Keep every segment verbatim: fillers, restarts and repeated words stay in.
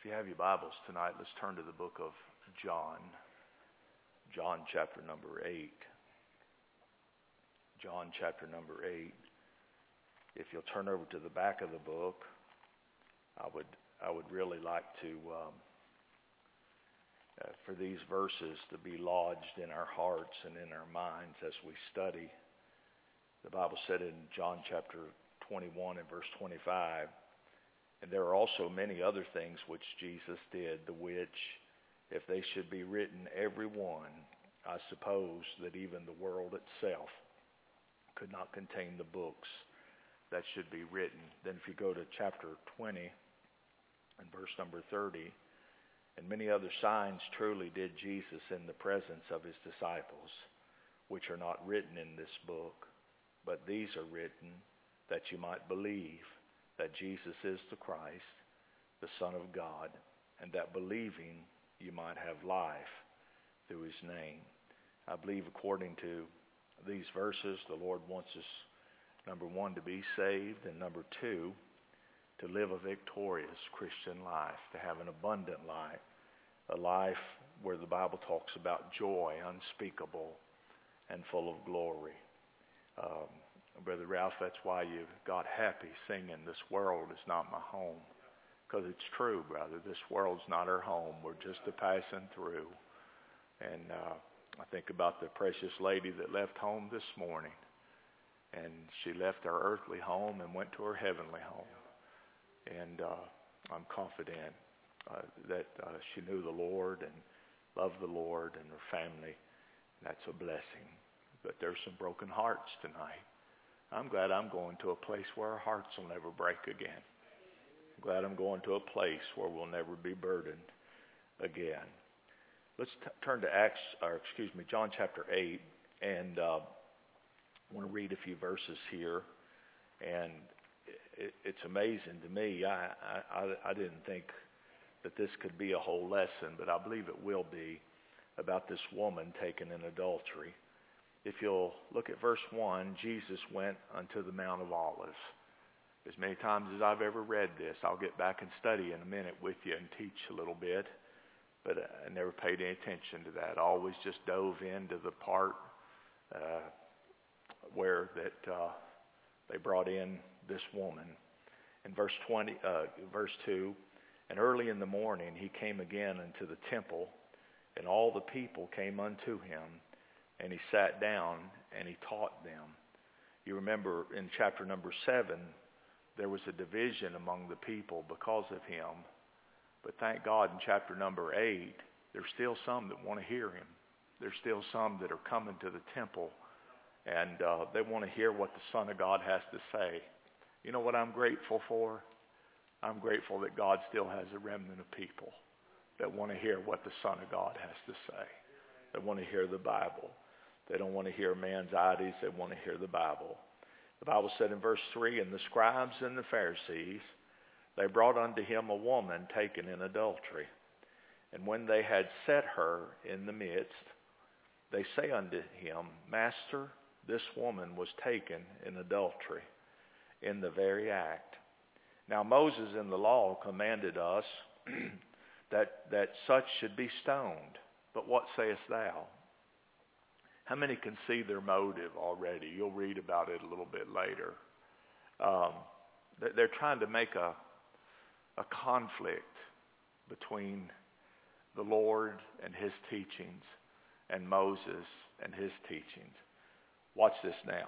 If you have your Bibles tonight, let's turn to the book of John. John chapter number eight. John chapter number eight. If you'll turn over to the back of the book, I would I would really like to um, uh, for these verses to be lodged in our hearts and in our minds as we study. The Bible said in John chapter twenty-one and verse twenty-five, and there are also many other things which Jesus did, the which, if they should be written every one, I suppose that even the world itself could not contain the books that should be written. Then if you go to chapter twenty and verse number thirty, and many other signs truly did Jesus in the presence of his disciples, which are not written in this book, but these are written that you might believe that Jesus is the Christ, the Son of God, and that believing you might have life through his name. I believe according to these verses, the Lord wants us, number one, to be saved, and number two, to live a victorious Christian life, to have an abundant life, a life where the Bible talks about joy unspeakable and full of glory. Um, Brother Ralph, that's why you got happy singing, "This world is not my home." Because it's true, brother. This world's not our home. We're just a passing through. And uh, I think about the precious lady that left home this morning. And she left her earthly home and went to her heavenly home. And uh, I'm confident uh, that uh, she knew the Lord and loved the Lord and her family. And that's a blessing. But there's some broken hearts tonight. I'm glad I'm going to a place where our hearts will never break again. I'm glad I'm going to a place where we'll never be burdened again. Let's t- turn to Acts, or excuse me, John chapter eight, and uh, I want to read a few verses here. And it, it's amazing to me. I, I I didn't think that this could be a whole lesson, but I believe it will be, about this woman taken in adultery. If you'll look at verse one, Jesus went unto the Mount of Olives. As many times as I've ever read this, I'll get back and study in a minute with you and teach a little bit. But I never paid any attention to that. I always just dove into the part uh, where that uh, they brought in this woman. In verse twenty, uh, verse two, and early in the morning he came again unto the temple, and all the people came unto him. And he sat down and he taught them. You remember in chapter number seven, there was a division among the people because of him. But thank God in chapter number eight, there's still some that want to hear him. There's still some that are coming to the temple, and uh, they want to hear what the Son of God has to say. You know what I'm grateful for? I'm grateful that God still has a remnant of people that want to hear what the Son of God has to say. They want to hear the Bible. They don't want to hear man's ideas. They want to hear the Bible. The Bible said in verse three, and the scribes and the Pharisees, they brought unto him a woman taken in adultery. And when they had set her in the midst, they say unto him, Master, this woman was taken in adultery, in the very act. Now Moses in the law commanded us that, that such should be stoned. But what sayest thou? How many can see their motive already? You'll read about it a little bit later. Um, they're trying to make a, a conflict between the Lord and his teachings and Moses and his teachings. Watch this now.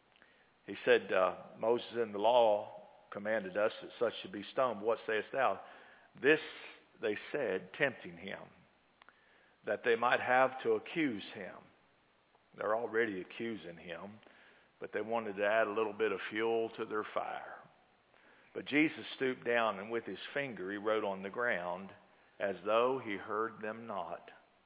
He said, uh, Moses in the law commanded us that such should be stoned. What sayest thou? This they said, tempting him, that they might have to accuse him. They're already accusing him, but they wanted to add a little bit of fuel to their fire. But Jesus stooped down, and with his finger he wrote on the ground, as though he heard them not.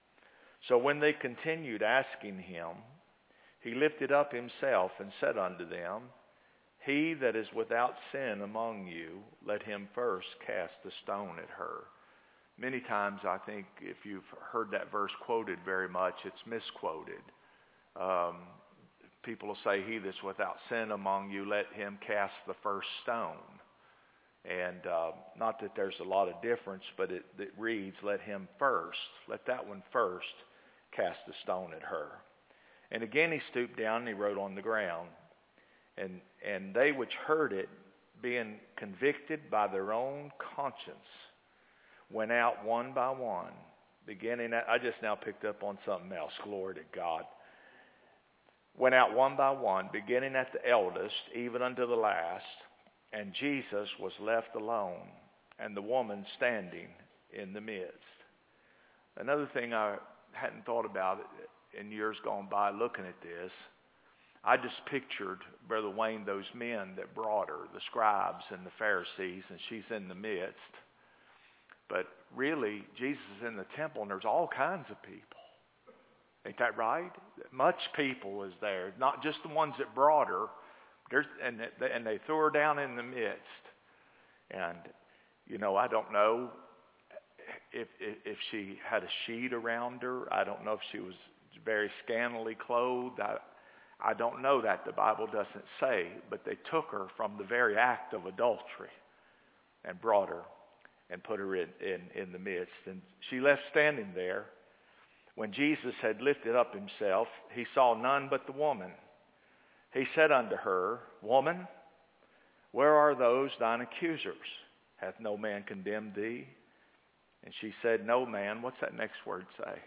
So when they continued asking him, he lifted up himself and said unto them, He that is without sin among you, let him first cast a stone at her. Many times I think if you've heard that verse quoted very much, it's misquoted. Um, people will say, he that's without sin among you, let him cast the first stone. And uh, not that there's a lot of difference, but it, it reads, let him first, let that one first cast a stone at her. And again he stooped down and he wrote on the ground. And, and they which heard it, being convicted by their own conscience, went out one by one, beginning at, I just now picked up on something else, glory to God. Went out one by one, beginning at the eldest, even unto the last. And Jesus was left alone, and the woman standing in the midst. Another thing I hadn't thought about in years gone by looking at this, I just pictured, Brother Wayne, those men that brought her, the scribes and the Pharisees, and she's in the midst. But really, Jesus is in the temple, and there's all kinds of people. Ain't that right? Much people is there, not just the ones that brought her. There's, and, they, and they threw her down in the midst. And, you know, I don't know if, if, if she had a sheet around her. I don't know if she was very scantily clothed. I, I don't know that. The Bible doesn't say. But they took her from the very act of adultery and brought her and put her in, in, in the midst. And she left standing there. When Jesus had lifted up himself, he saw none but the woman. He said unto her, Woman, where are those thine accusers? Hath no man condemned thee? And she said, No man. What's that next word say?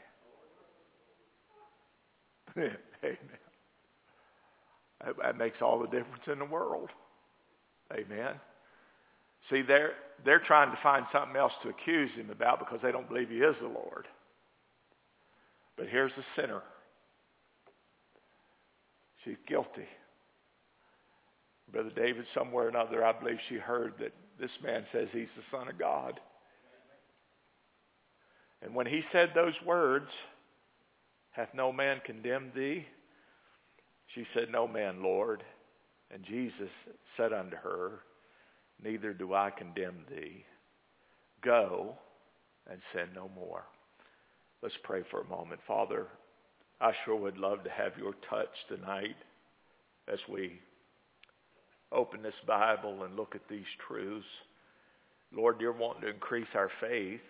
Amen. That makes all the difference in the world. Amen. See, they're, they're trying to find something else to accuse him about because they don't believe he is the Lord. But here's the sinner. She's guilty. Brother David, somewhere or another, I believe she heard that this man says he's the Son of God. And when he said those words, hath no man condemned thee? She said, No man, Lord. And Jesus said unto her, Neither do I condemn thee. Go and sin no more. Let's pray for a moment. Father, I sure would love to have your touch tonight as we open this Bible and look at these truths. Lord, you're wanting to increase our faith.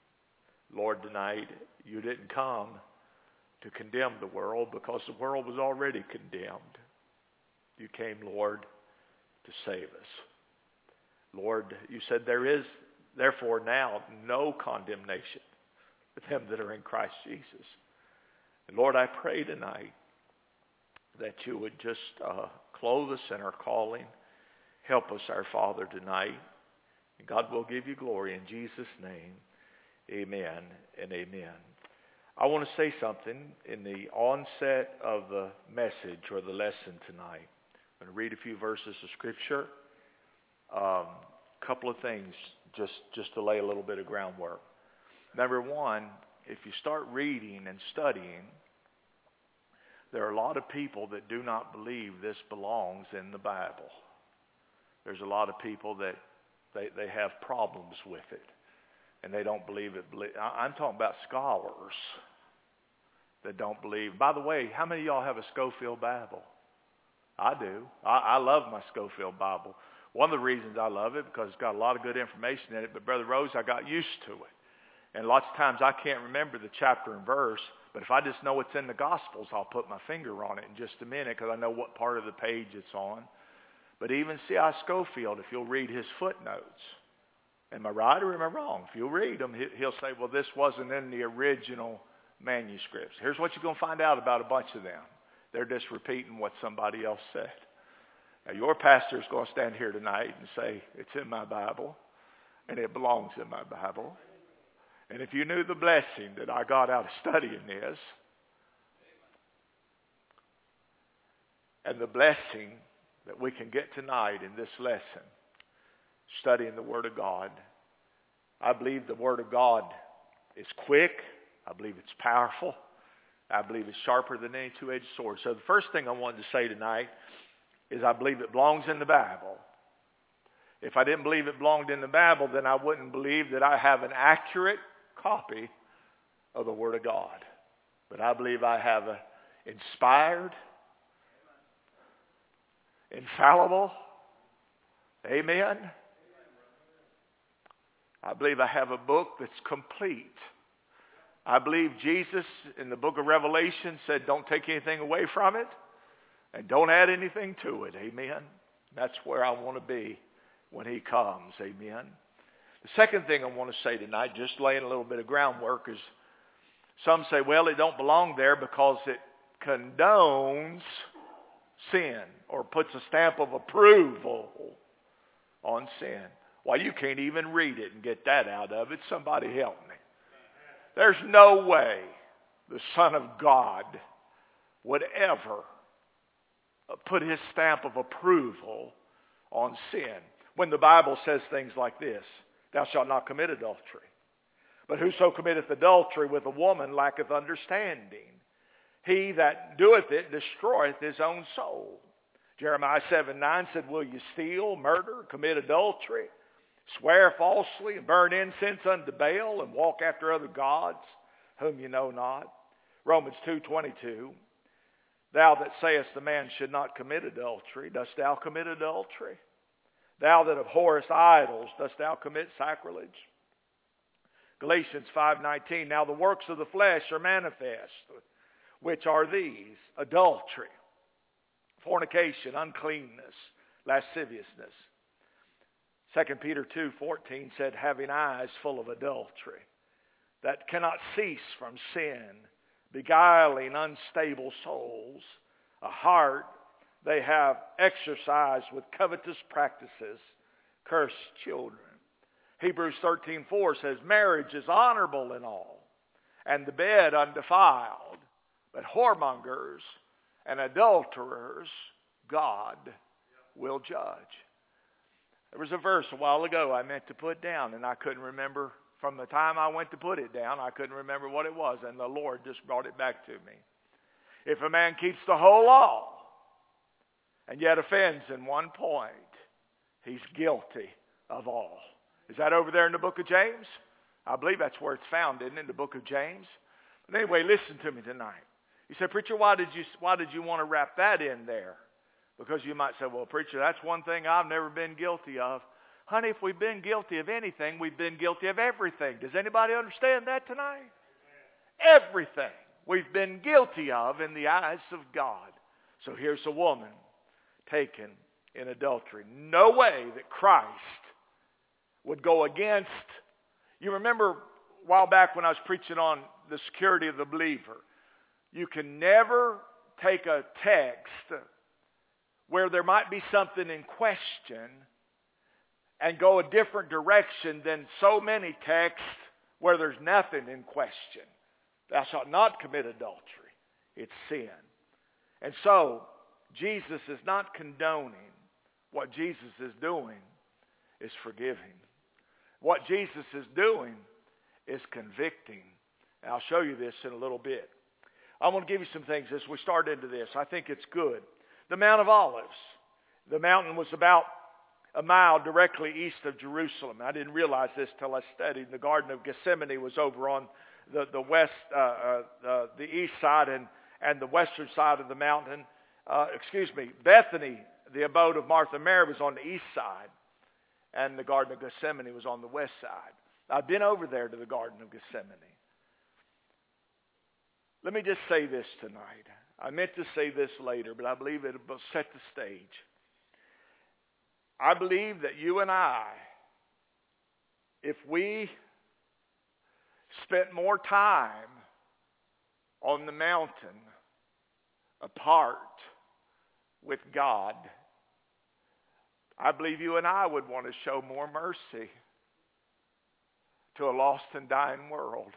Lord, tonight you didn't come to condemn the world because the world was already condemned. You came, Lord, to save us. Lord, you said there is therefore now no condemnation for them that are in Christ Jesus. And Lord, I pray tonight that you would just uh, clothe us in our calling. Help us, our Father, tonight. And God will give you glory in Jesus' name. Amen and amen. I want to say something in the onset of the message or the lesson tonight. I'm going to read a few verses of Scripture. A um, couple of things just, just to lay a little bit of groundwork. Number one, if you start reading and studying, there are a lot of people that do not believe this belongs in the Bible. There's a lot of people that they, they have problems with it. And they don't believe it. I'm talking about scholars that don't believe. By the way, how many of y'all have a Scofield Bible? I do. I, I love my Scofield Bible. One of the reasons I love it because it's got a lot of good information in it. But Brother Rose, I got used to it. And lots of times I can't remember the chapter and verse. But if I just know it's in the Gospels, I'll put my finger on it in just a minute because I know what part of the page it's on. But even C I Scofield, if you'll read his footnotes, am I right or am I wrong? If you'll read them, he'll say, well, this wasn't in the original manuscripts. Here's what you're going to find out about a bunch of them. They're just repeating what somebody else said. Now, your pastor is going to stand here tonight and say, it's in my Bible, and it belongs in my Bible. And if you knew the blessing that I got out of studying this, and the blessing that we can get tonight in this lesson, studying the Word of God. I believe the Word of God is quick. I believe it's powerful. I believe it's sharper than any two-edged sword. So the first thing I wanted to say tonight is I believe it belongs in the Bible. If I didn't believe it belonged in the Bible, then I wouldn't believe that I have an accurate copy of the Word of God. But I believe I have an inspired, infallible, amen, I believe I have a book that's complete. I believe Jesus in the book of Revelation said, don't take anything away from it and don't add anything to it. Amen. That's where I want to be when he comes. Amen. The second thing I want to say tonight, just laying a little bit of groundwork, is some say, well, it don't belong there because it condones sin or puts a stamp of approval on sin. Well, you can't even read it and get that out of it. Somebody help me. There's no way the Son of God would ever put his stamp of approval on sin when the Bible says things like this: thou shalt not commit adultery. But whoso committeth adultery with a woman lacketh understanding. He that doeth it destroyeth his own soul. Jeremiah seven nine said, will you steal, murder, commit adultery, swear falsely, and burn incense unto Baal, and walk after other gods whom you know not? Romans two twenty-two, thou that sayest the man should not commit adultery, dost thou commit adultery? Thou that abhorrest idols, dost thou commit sacrilege? Galatians five nineteen, now the works of the flesh are manifest, which are these: adultery, fornication, uncleanness, lasciviousness. Second Peter two fourteen said, having eyes full of adultery, that cannot cease from sin, beguiling unstable souls, a heart they have exercised with covetous practices, cursed children. Hebrews thirteen four says, marriage is honorable in all, and the bed undefiled, but whoremongers and adulterers God will judge. There was a verse a while ago I meant to put down, and I couldn't remember. From the time I went to put it down, I couldn't remember what it was, and the Lord just brought it back to me. If a man keeps the whole law and yet offends in one point, he's guilty of all. Is that over there in the book of James? I believe that's where it's found, isn't it, in the book of James? But anyway, listen to me tonight. You say, preacher, why did you why did you want to wrap that in there? Because you might say, well, preacher, that's one thing I've never been guilty of. Honey, if we've been guilty of anything, we've been guilty of everything. Does anybody understand that tonight? Everything we've been guilty of in the eyes of God. So here's a woman taken in adultery. No way that Christ would go against. You remember a while back when I was preaching on the security of the believer. You can never take a text where there might be something in question and go a different direction than so many texts where there's nothing in question. Thou shalt not commit adultery. It's sin. And so, Jesus is not condoning. What Jesus is doing is forgiving. What Jesus is doing is convicting. And I'll show you this in a little bit. I want to give you some things as we start into this. I think it's good. The Mount of Olives. The mountain was about a mile directly east of Jerusalem. I didn't realize this till I studied. The Garden of Gethsemane was over on the, the west, uh, uh, uh, the east side and, and the western side of the mountain. Uh, excuse me, Bethany, the abode of Martha and Mary, was on the east side. And the Garden of Gethsemane was on the west side. I've been over there to the Garden of Gethsemane. Let me just say this tonight. I meant to say this later, but I believe it will set the stage. I believe that you and I, if we spent more time on the mountain apart with God, I believe you and I would want to show more mercy to a lost and dying world.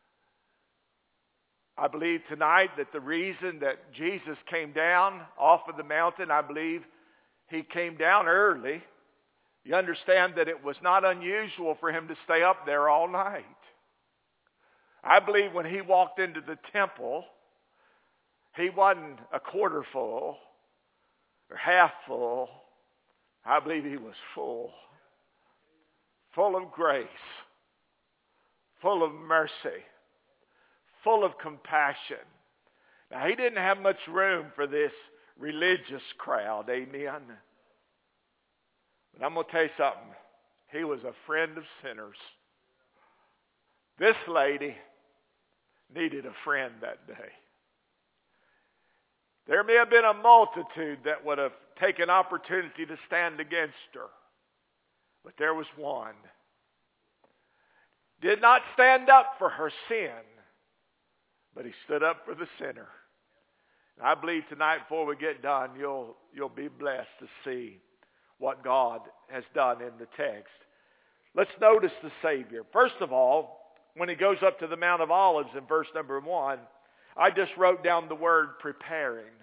I believe tonight that the reason that Jesus came down off of the mountain, I believe he came down early. You understand that it was not unusual for him to stay up there all night. I believe when he walked into the temple, he wasn't a quarter full or half full. I believe he was full. Full of grace. Full of mercy. Full of compassion. Now, he didn't have much room for this religious crowd. Amen. But I'm going to tell you something. He was a friend of sinners. This lady needed a friend that day. There may have been a multitude that would have taken opportunity to stand against her. But there was one. Did not stand up for her sin, but he stood up for the sinner. And I believe tonight before we get done, you'll, you'll be blessed to see what God has done in the text. Let's notice the Savior. First of all, when he goes up to the Mount of Olives in verse number one, I just wrote down the word preparing.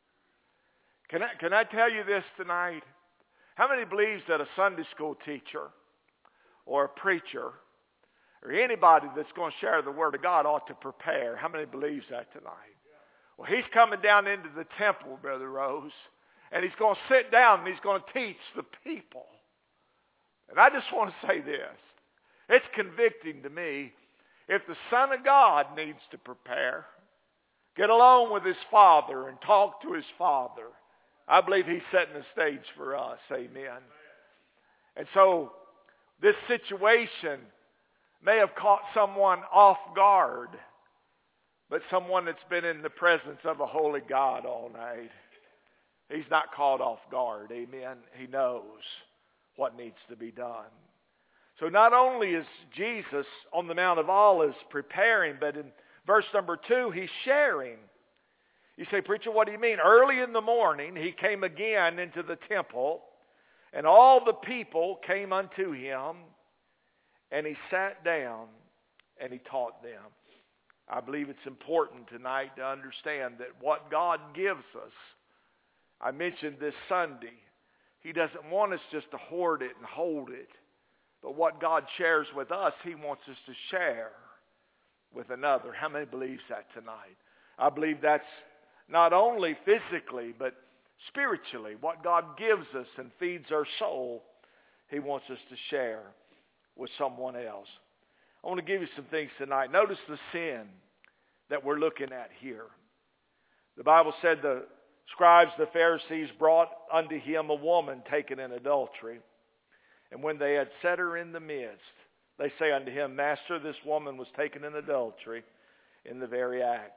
Can I, can I tell you this tonight? How many believes that a Sunday school teacher or a preacher or anybody that's going to share the Word of God ought to prepare? How many believes that tonight? Well, he's coming down into the temple, Brother Rose, and he's going to sit down and he's going to teach the people. And I just want to say this. It's convicting to me. If the Son of God needs to prepare, get along with his Father and talk to his Father, I believe he's setting the stage for us. Amen. And so this situation may have caught someone off guard, but someone that's been in the presence of a holy God all night, he's not caught off guard. Amen. He knows what needs to be done. So not only is Jesus on the Mount of Olives preparing, but in verse number two, he's sharing. You say, preacher, what do you mean? Early in the morning, he came again into the temple, and all the people came unto him, and he sat down, and he taught them. I believe it's important tonight to understand that what God gives us, I mentioned this Sunday, he doesn't want us just to hoard it and hold it. But what God shares with us, he wants us to share with another. How many believes that tonight? I believe that's not only physically, but spiritually. What God gives us and feeds our soul, he wants us to share with someone else. I want to give you some things tonight. Notice the sin that we're looking at here. The Bible said the scribes, the Pharisees, brought unto him a woman taken in adultery. And when they had set her in the midst, they say unto him, Master, this woman was taken in adultery in the very act.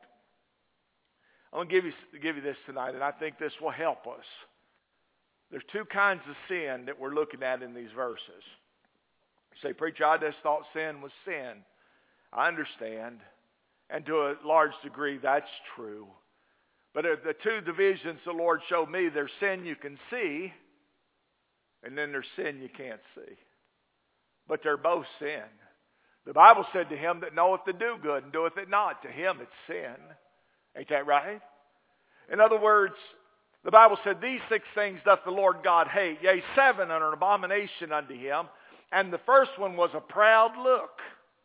I want to give you, give you this tonight, and I think this will help us. There's two kinds of sin that we're looking at in these verses. You say, preacher, I just thought sin was sin. I understand, and to a large degree that's true. But the two divisions the Lord showed me, there's sin you can see, and then there's sin you can't see. But they're both sin. The Bible said to him that knoweth to do good and doeth it not, to him it's sin. Ain't that right? In other words, the Bible said, these six things doth the Lord God hate. Yea, seven are an abomination unto him. And the first one was a proud look.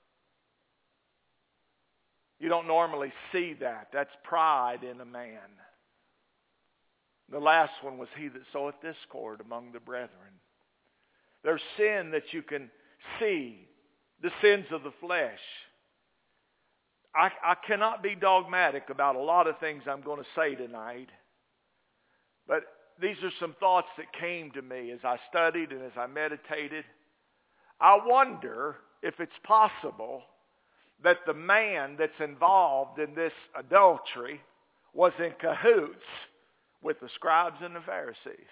You don't normally see that. That's pride in a man. The last one was he that soweth discord among the brethren. There's sin that you can see. The sins of the flesh. I, I cannot be dogmatic about a lot of things I'm going to say tonight. But these are some thoughts that came to me as I studied and as I meditated. I wonder if it's possible that the man that's involved in this adultery was in cahoots with the scribes and the Pharisees.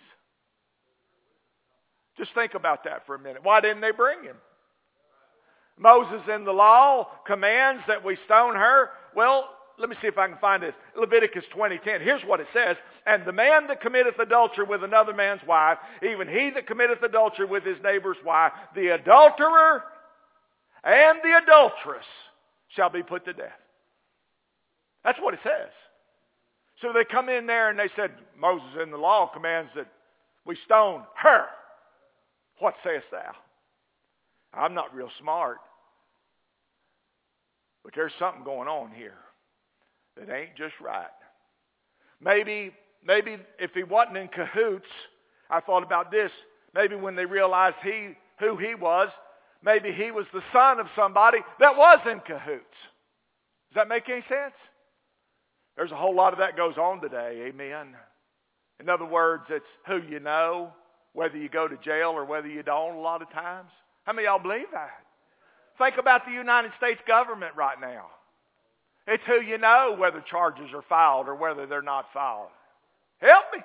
Just think about that for a minute. Why didn't they bring him? Moses in the law commands that we stone her. Well, let me see if I can find this. Leviticus twenty ten. Here's what it says. And the man that committeth adultery with another man's wife, even he that committeth adultery with his neighbor's wife, the adulterer and the adulteress shall be put to death. That's what it says. So they come in there and they said, Moses in the law commands that we stone her. What sayest thou? I'm not real smart. But there's something going on here that ain't just right. Maybe, maybe if he wasn't in cahoots, I thought about this. Maybe when they realized he who he was, maybe he was the son of somebody that was in cahoots. Does that make any sense? There's a whole lot of that goes on today. Amen. In other words, it's who you know, whether you go to jail or whether you don't a lot of times. How many of y'all believe that? Think about the United States government right now. It's who you know whether charges are filed or whether they're not filed. Help me.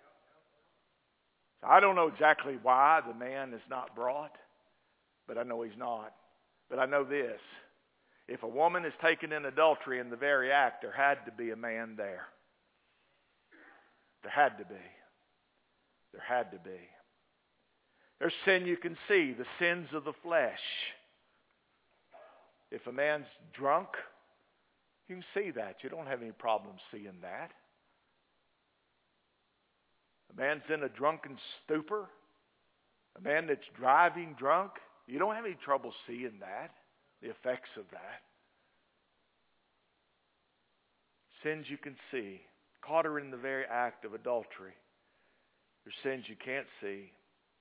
I don't know exactly why the man is not brought, but I know he's not. But I know this. If a woman is taken in adultery in the very act, there had to be a man there. There had to be. There had to be. There's sin you can see, the sins of the flesh. If a man's drunk, you can see that. You don't have any problem seeing that. A man's in a drunken stupor, a man that's driving drunk, you don't have any trouble seeing that, the effects of that. Sins you can see. Caught her in the very act of adultery. There's sins you can't see.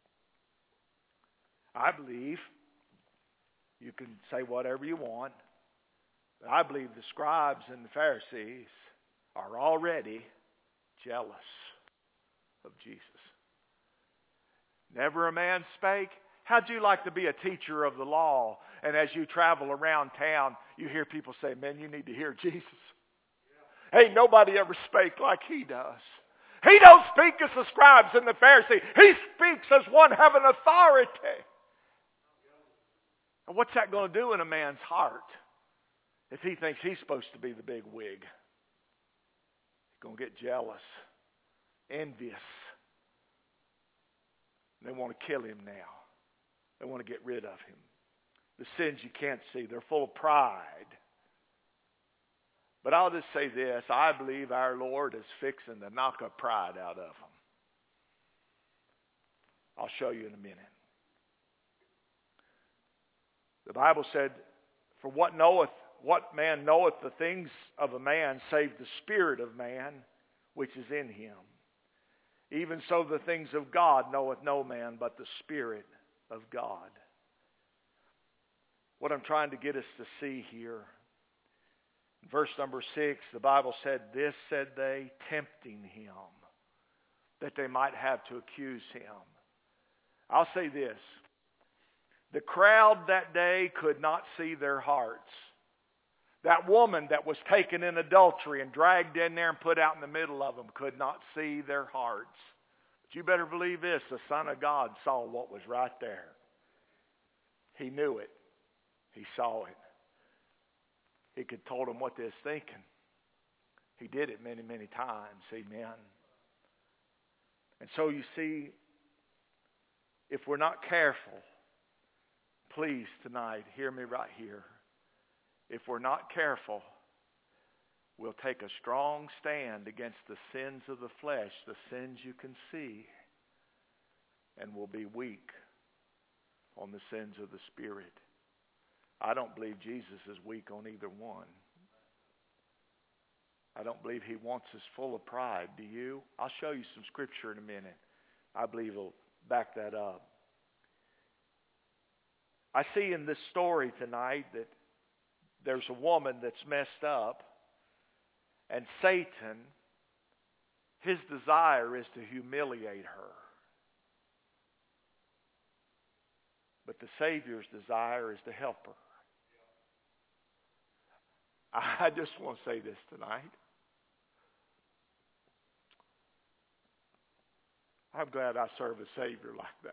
I believe, you can say whatever you want, but I believe the scribes and the Pharisees are already jealous of Jesus. Never a man spake. How'd you like to be a teacher of the law, and as you travel around town, you hear people say, man, you need to hear Jesus. Yeah. Ain't nobody ever spake like he does. He don't speak as the scribes and the Pharisees. He speaks as one having authority. And what's that going to do in a man's heart if he thinks he's supposed to be the big wig? He's going to get jealous, envious. They want to kill him now. They want to get rid of him. The sins you can't see, they're full of pride. But I'll just say this, I believe our Lord is fixing to knock a pride out of them. I'll show you in a minute. The Bible said, for what knoweth, what man knoweth the things of a man, save the spirit of man, which is in him. Even so the things of God knoweth no man, but the Spirit of God. What I'm trying to get us to see here, in verse number six, the Bible said, this said they, tempting him, that they might have to accuse him. I'll say this. The crowd that day could not see their hearts. That woman that was taken in adultery and dragged in there and put out in the middle of them could not see their hearts. But you better believe this, the Son of God saw what was right there. He knew it. He saw it. He could have told them what they was thinking. He did it many, many times. Amen. And so you see, if we're not careful, please tonight, hear me right here. If we're not careful, we'll take a strong stand against the sins of the flesh, the sins you can see, and we'll be weak on the sins of the Spirit. I don't believe Jesus is weak on either one. I don't believe he wants us full of pride. Do you? I'll show you some scripture in a minute. I believe he'll back that up. I see in this story tonight that there's a woman that's messed up, and Satan, his desire is to humiliate her. But the Savior's desire is to help her. I just want to say this tonight. I'm glad I serve a Savior like that.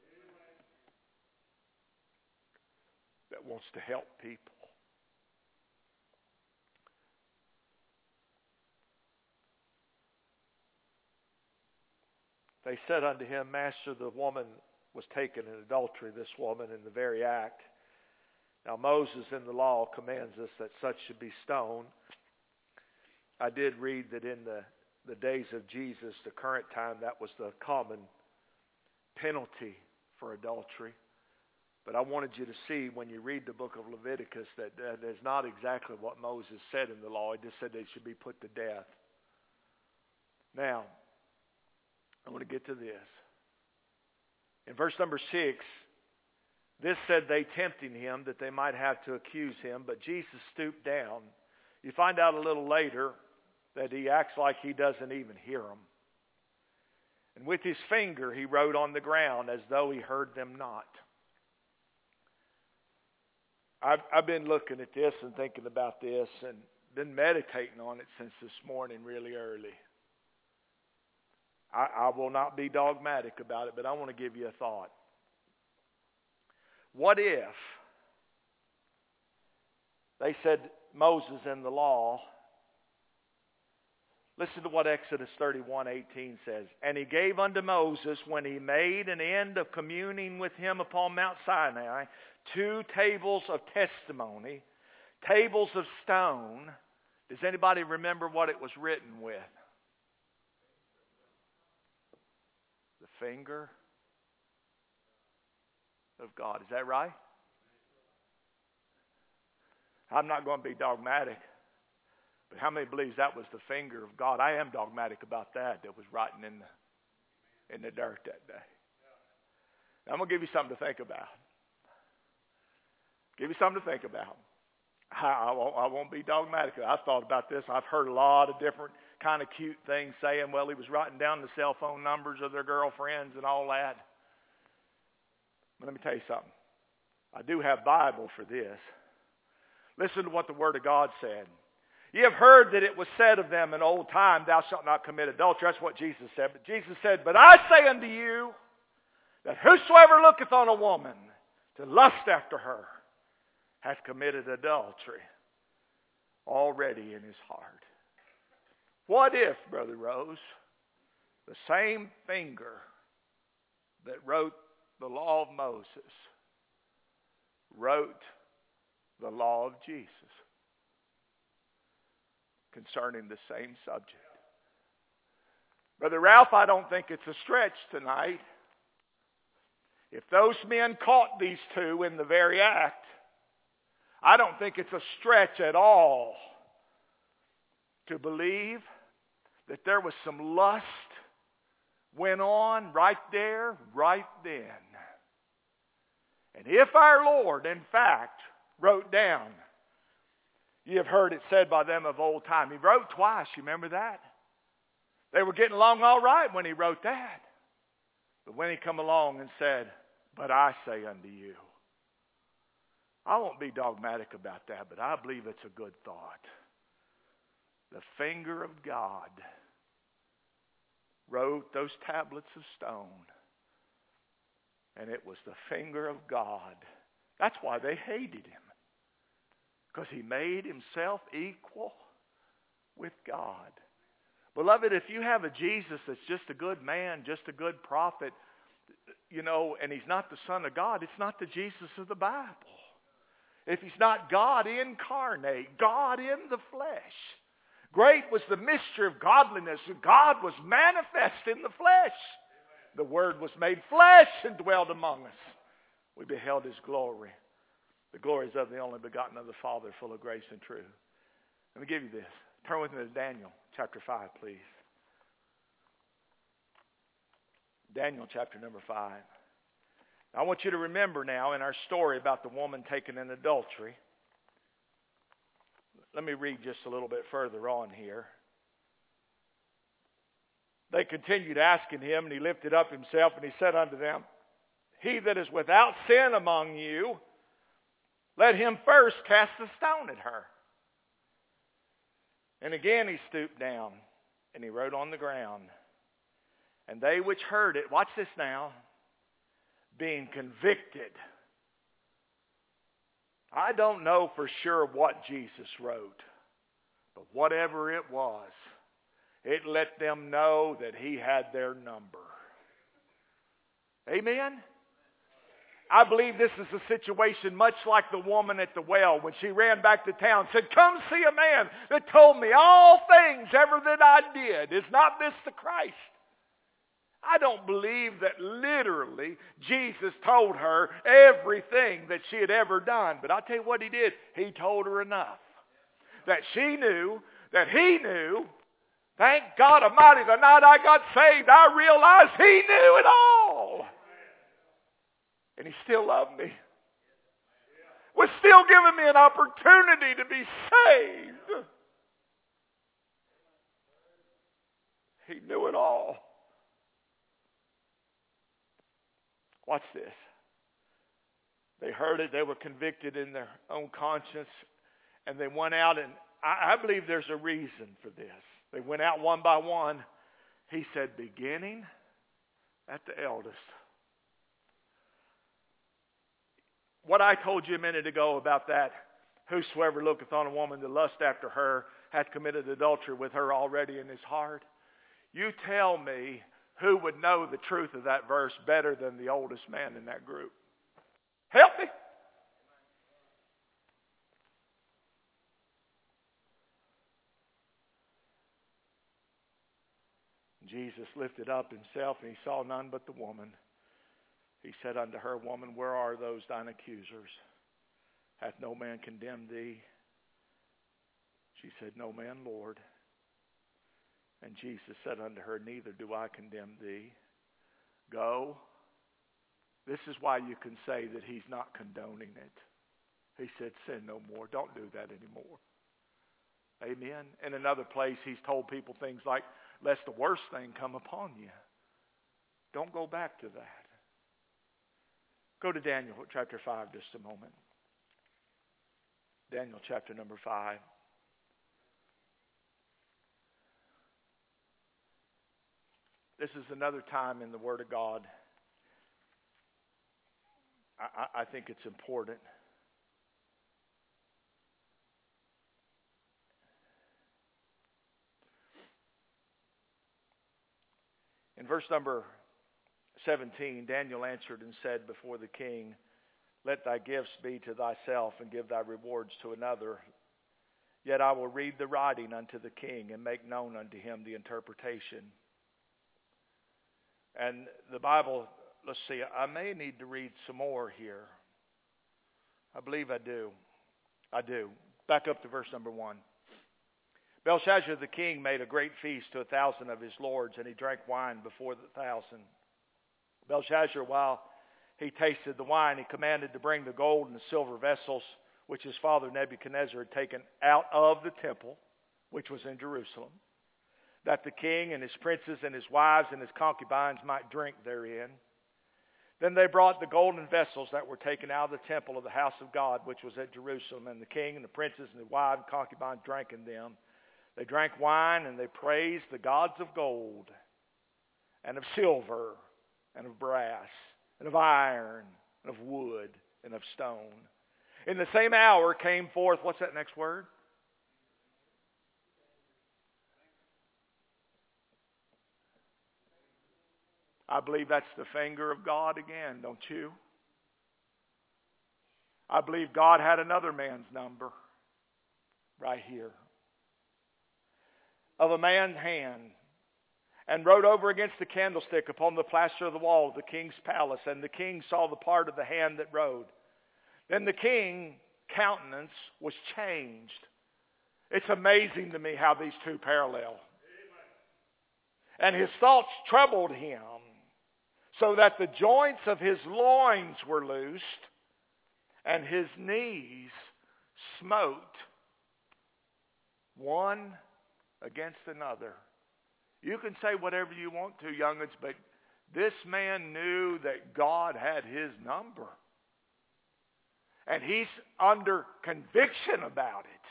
That wants to help people. They said unto him, Master, the woman was taken in adultery, this woman, in the very act. Now Moses in the law commands us that such should be stoned. I did read that in the, the days of Jesus, the current time, that was the common penalty for adultery. But I wanted you to see when you read the book of Leviticus that that is not exactly what Moses said in the law. He just said they should be put to death. Now, I want to get to this. In verse number six, this said they tempting him that they might have to accuse him, but Jesus stooped down. You find out a little later that he acts like he doesn't even hear them. And with his finger he wrote on the ground as though he heard them not. I've, I've been looking at this and thinking about this and been meditating on it since this morning really early. I, I will not be dogmatic about it, but I want to give you a thought. What if they said Moses in the law, listen to what Exodus thirty-one eighteen says. And he gave unto Moses, when he made an end of communing with him upon Mount Sinai, two tables of testimony, tables of stone. Does anybody remember what it was written with? The finger of God. Is that right? I'm not going to be dogmatic. But how many believes that was the finger of God? I am dogmatic about that, that was writing in the, in the dirt that day. Now, I'm going to give you something to think about. Give you something to think about. I, I, won't, I won't be dogmatic. I've thought about this. I've heard a lot of different kind of cute things saying, well, he was writing down the cell phone numbers of their girlfriends and all that. But let me tell you something. I do have Bible for this. Listen to what the Word of God said. Ye have heard that it was said of them in old time, thou shalt not commit adultery. That's what Jesus said. But Jesus said, but I say unto you, that whosoever looketh on a woman to lust after her hath committed adultery already in his heart. What if, Brother Rose, the same finger that wrote the law of Moses wrote the law of Jesus concerning the same subject? Brother Ralph, I don't think it's a stretch tonight. If those men caught these two in the very act, I don't think it's a stretch at all to believe that there was some lust went on right there, right then. And if our Lord, in fact, wrote down, you have heard it said by them of old time. He wrote twice, you remember that? They were getting along all right when he wrote that. But when he come along and said, but I say unto you, I won't be dogmatic about that, but I believe it's a good thought. The finger of God wrote those tablets of stone. And it was the finger of God. That's why they hated him. Because he made himself equal with God. Beloved, if you have a Jesus that's just a good man, just a good prophet, you know, and he's not the Son of God, it's not the Jesus of the Bible. If he's not God incarnate, God in the flesh. Great was the mystery of godliness. God was manifest in the flesh. The Word was made flesh and dwelled among us. We beheld his glory. The glory is of the only begotten of the Father, full of grace and truth. Let me give you this. Turn with me to Daniel chapter five, please. Daniel chapter number five. I want you to remember now in our story about the woman taken in adultery. Let me read just a little bit further on here. They continued asking him, and he lifted up himself, and he said unto them, he that is without sin among you, let him first cast a stone at her. And again he stooped down, and he wrote on the ground. And they which heard it, watch this now, being convicted. I don't know for sure what Jesus wrote, but whatever it was, it let them know that he had their number. Amen? I believe this is a situation much like the woman at the well when she ran back to town and said, come see a man that told me all things ever that I did. Is not this the Christ? I don't believe that literally Jesus told her everything that she had ever done. But I'll tell you what he did. He told her enough. That she knew, that he knew. Thank God Almighty, the night I got saved, I realized he knew it all. And he still loved me. Was still giving me an opportunity to be saved. He knew it all. Watch this. They heard it. They were convicted in their own conscience. And they went out, and I, I believe there's a reason for this. They went out one by one. He said, beginning at the eldest. What I told you a minute ago about that, whosoever looketh on a woman to lust after her hath committed adultery with her already in his heart. You tell me who would know the truth of that verse better than the oldest man in that group. Help me. Jesus lifted up himself, and he saw none but the woman. He said unto her, Woman, where are those thine accusers? Hath no man condemned thee? She said, No man, Lord. And Jesus said unto her, Neither do I condemn thee. Go. This is why you can say that he's not condoning it. He said, sin no more. Don't do that anymore. Amen. In another place, he's told people things like, lest the worst thing come upon you. Don't go back to that. Go to Daniel chapter five just a moment. Daniel chapter number five. This is another time in the Word of God. I, I think it's important. In verse number seventeen, Daniel answered and said before the king, Let thy gifts be to thyself, and give thy rewards to another. Yet I will read the writing unto the king, and make known unto him the interpretation. And the Bible, let's see, I may need to read some more here. I believe I do. I do. Back up to verse number one. Belshazzar the king made a great feast to a thousand of his lords, and he drank wine before the thousand. Belshazzar, while he tasted the wine, he commanded to bring the gold and the silver vessels which his father Nebuchadnezzar had taken out of the temple, which was in Jerusalem, that the king and his princes and his wives and his concubines might drink therein. Then they brought the golden vessels that were taken out of the temple of the house of God, which was at Jerusalem, and the king and the princes and the wives and concubines drank in them. They drank wine, and they praised the gods of gold and of silver and of brass and of iron and of wood and of stone. In the same hour came forth, what's that next word? I believe that's the finger of God again, don't you? I believe God had another man's number right here. Of a man's hand, and wrote over against the candlestick upon the plaster of the wall of the king's palace. And the king saw the part of the hand that wrote. Then the king's countenance was changed. It's amazing to me how these two parallel. And his thoughts troubled him, so that the joints of his loins were loosed, and his knees smote one against another. You can say whatever you want to, young'uns, but this man knew that God had his number. And he's under conviction about it.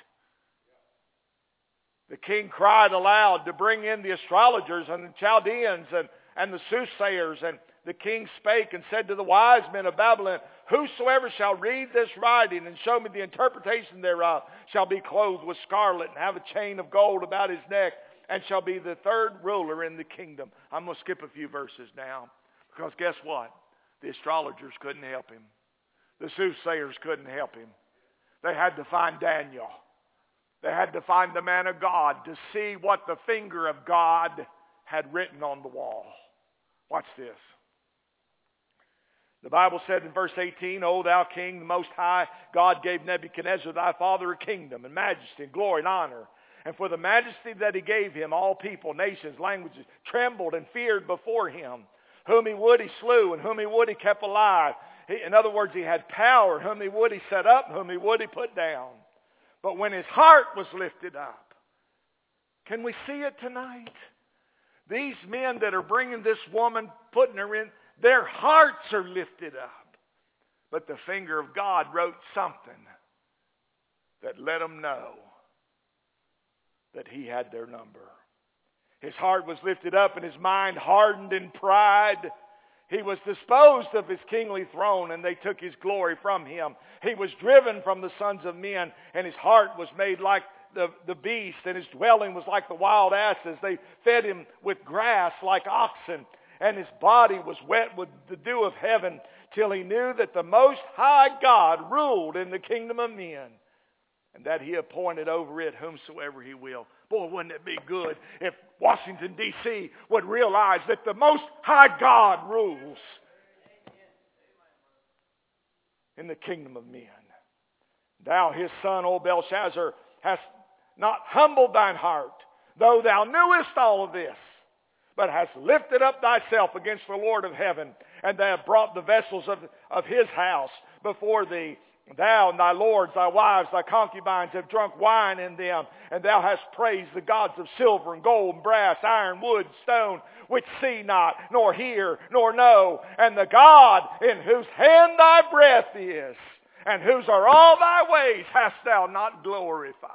The king cried aloud to bring in the astrologers and the Chaldeans and, and the soothsayers. And the king spake and said to the wise men of Babylon, Whosoever shall read this writing and show me the interpretation thereof shall be clothed with scarlet and have a chain of gold about his neck, and shall be the third ruler in the kingdom. I'm going to skip a few verses now, because guess what? The astrologers couldn't help him. The soothsayers couldn't help him. They had to find Daniel. They had to find the man of God to see what the finger of God had written on the wall. Watch this. The Bible said in verse eighteen, O thou king, the most high, God gave Nebuchadnezzar thy father a kingdom and majesty and glory and honor. And for the majesty that he gave him, all people, nations, languages trembled and feared before him. Whom he would he slew, and whom he would he kept alive. He, in other words, he had power. Whom he would he set up, whom he would he put down. But when his heart was lifted up, can we see it tonight? These men that are bringing this woman, putting her in, their hearts are lifted up. But the finger of God wrote something that let them know that he had their number. His heart was lifted up and his mind hardened in pride. He was disposed of his kingly throne, and they took his glory from him. He was driven from the sons of men, and his heart was made like the, the beast, and his dwelling was like the wild asses. They fed him with grass like oxen, and his body was wet with the dew of heaven, till he knew that the Most High God ruled in the kingdom of men, and that he appointed over it whomsoever he will. Boy, wouldn't it be good if Washington, D C would realize that the Most High God rules in the kingdom of men. Thou, his son, O Belshazzar, hast not humbled thine heart, though thou knewest all of this, but hast lifted up thyself against the Lord of heaven, and thou hast brought the vessels of, of his house before thee. Thou and thy lords, thy wives, thy concubines have drunk wine in them, and thou hast praised the gods of silver and gold and brass, iron, wood, stone, which see not, nor hear, nor know, and the God in whose hand thy breath is, and whose are all thy ways, hast thou not glorified.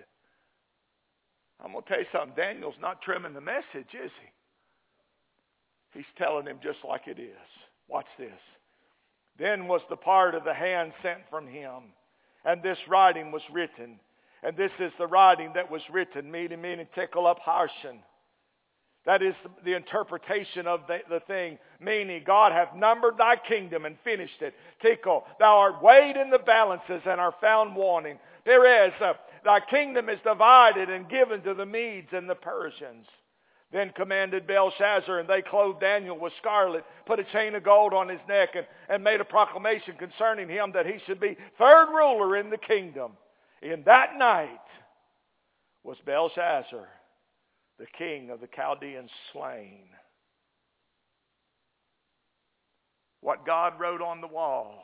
I'm going to tell you something. Daniel's not trimming the message, is he? He's telling him just like it is. Watch this. Then was the part of the hand sent from him, and this writing was written. And this is the writing that was written, meaning, meaning, tickle up harshin. That is the, the interpretation of the, the thing, meaning, God hath numbered thy kingdom and finished it. Tickle, thou art weighed in the balances and are found wanting. Perez, uh, thy kingdom is divided and given to the Medes and the Persians. Then commanded Belshazzar, and they clothed Daniel with scarlet, put a chain of gold on his neck, and, and made a proclamation concerning him that he should be third ruler in the kingdom. In that night was Belshazzar, the king of the Chaldeans, slain. What God wrote on the wall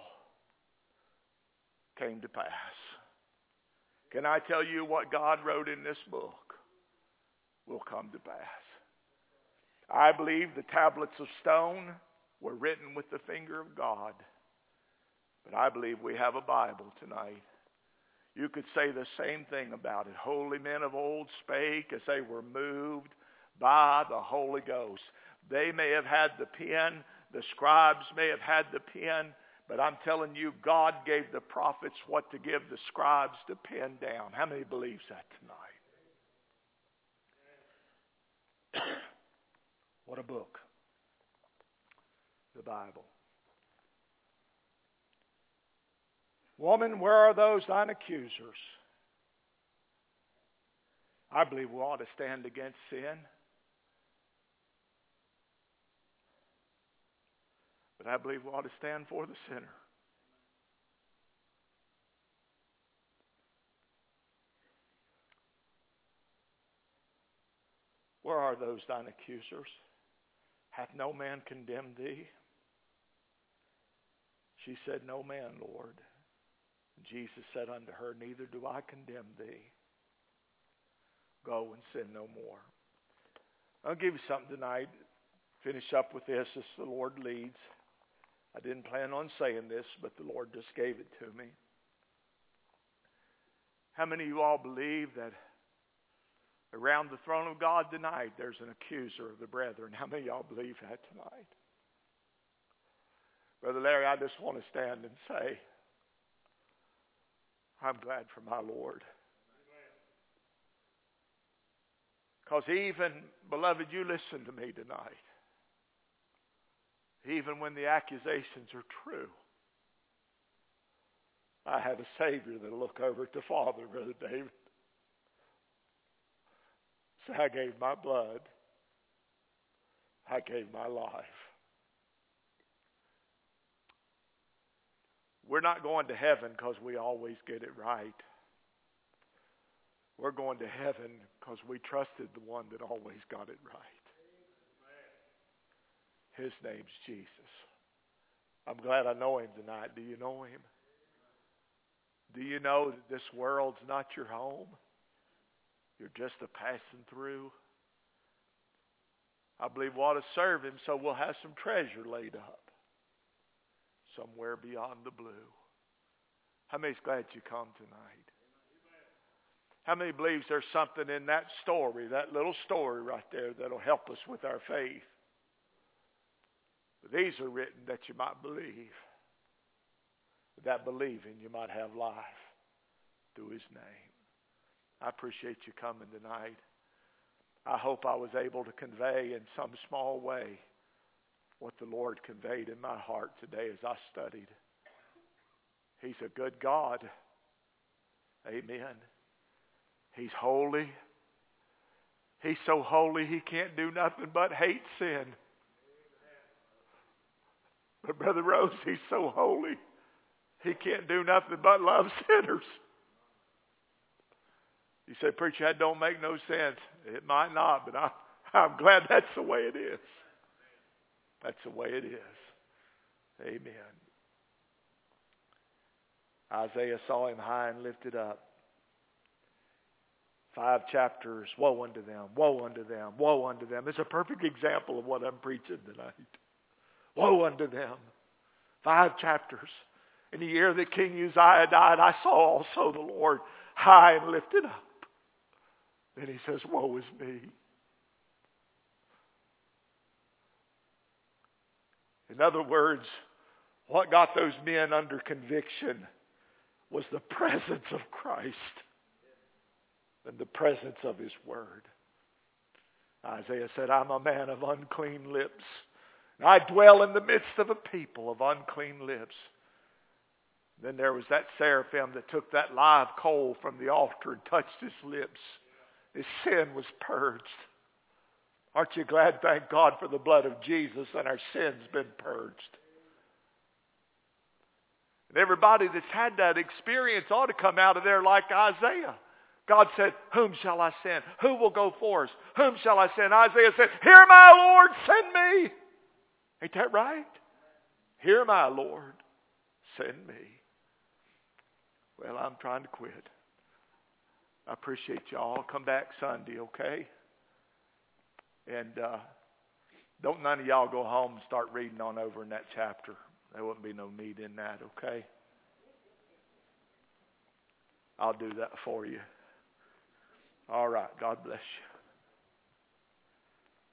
came to pass. Can I tell you what God wrote in this book will come to pass? I believe the tablets of stone were written with the finger of God. But I believe we have a Bible tonight. You could say the same thing about it. Holy men of old spake as they were moved by the Holy Ghost. They may have had the pen. The scribes may have had the pen. But I'm telling you, God gave the prophets what to give the scribes to pen down. How many believes that tonight? What a book. The Bible. Woman, where are those thine accusers? I believe we ought to stand against sin. But I believe we ought to stand for the sinner. Where are those thine accusers? Hath no man condemned thee? She said, No man, Lord. And Jesus said unto her, Neither do I condemn thee. Go and sin no more. I'll give you something tonight. Finish up with this as the Lord leads. I didn't plan on saying this, but the Lord just gave it to me. How many of you all believe that around the throne of God tonight, there's an accuser of the brethren? How many of y'all believe that tonight? Brother Larry, I just want to stand and say, I'm glad for my Lord. Because even, beloved, you listen to me tonight. Even when the accusations are true, I have a Savior that'll look over at the Father, Brother David. So I gave my blood. I gave my life. We're not going to heaven because we always get it right. We're going to heaven because we trusted the one that always got it right. His name's Jesus. I'm glad I know him tonight. Do you know him? Do you know that this world's not your home? You're just a passing through. I believe we ought to serve him so we'll have some treasure laid up. somewhere beyond the blue. How many's glad you come tonight? How many believes there's something in that story, that little story right there, that'll help us with our faith? But these are written that you might believe. That believing you might have life through His name. I appreciate you coming tonight. I hope I was able to convey in some small way what the Lord conveyed in my heart today as I studied. He's a good God. Amen. He's holy. He's so holy He can't do nothing but hate sin. But Brother Rose, He's so holy He can't do nothing but love sinners. You say, preacher, that don't make no sense. It might not, but I, I'm glad that's the way it is. That's the way it is. Amen. Isaiah saw Him high and lifted up. Five chapters, woe unto them, woe unto them, woe unto them. It's a perfect example of what I'm preaching tonight. Woe unto them. Five chapters. In the year that King Uzziah died, I saw also the Lord high and lifted up. Then He says, woe is me. In other words, what got those men under conviction was the presence of Christ and the presence of His Word. Isaiah said, I'm a man of unclean lips. And I dwell in the midst of a people of unclean lips. Then there was that seraphim that took that live coal from the altar and touched His lips. His sin was purged. Aren't you glad, thank God, for the blood of Jesus and our sins been purged? And everybody that's had that experience ought to come out of there like Isaiah. God said, whom shall I send? Who will go for us? Whom shall I send? Isaiah said, here my Lord, send me. Ain't that right? Here my Lord, send me. Well, I'm trying to quit. I appreciate y'all. Come back Sunday, okay? And uh, don't none of y'all go home and start reading on over in that chapter. There wouldn't be no need in that, okay? I'll do that for you. All right. God bless you.